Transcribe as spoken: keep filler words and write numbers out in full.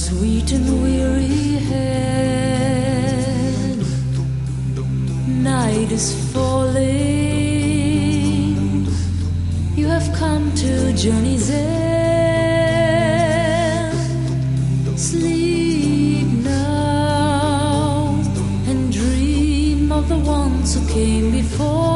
Sweet and weary head, night is falling. You have come to journey's end. Sleep now and dream of the ones who came before.